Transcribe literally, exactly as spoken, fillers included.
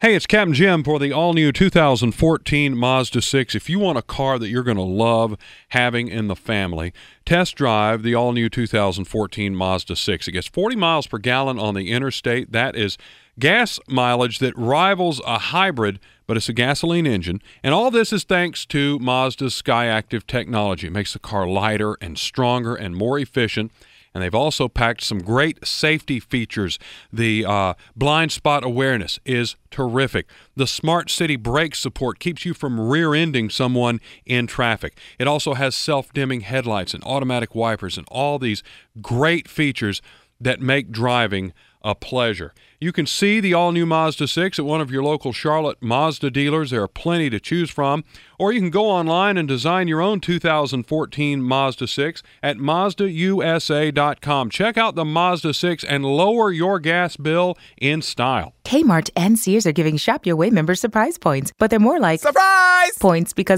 Hey, it's Captain Jim for the all-new two thousand fourteen Mazda six. If you want a car that you're going to love having in the family, test drive the all-new two thousand fourteen Mazda six. It gets forty miles per gallon on the interstate. That is gas mileage that rivals a hybrid, but it's a gasoline engine. And all this is thanks to Mazda's SkyActiv technology. It makes the car lighter and stronger and more efficient. And they've also packed some great safety features. The uh, blind spot awareness is terrific. The Smart City brake support keeps you from rear-ending someone in traffic. It also has self-dimming headlights and automatic wipers and all these great features that make driving a pleasure. You can see the all-new Mazda six at one of your local Charlotte Mazda dealers. There are plenty to choose from. Or you can go online and design your own two thousand fourteen Mazda six at Mazda U S A dot com. Check out the Mazda six and lower your gas bill in style. Kmart and Sears are giving Shop Your Way members surprise points, but they're more like surprise points because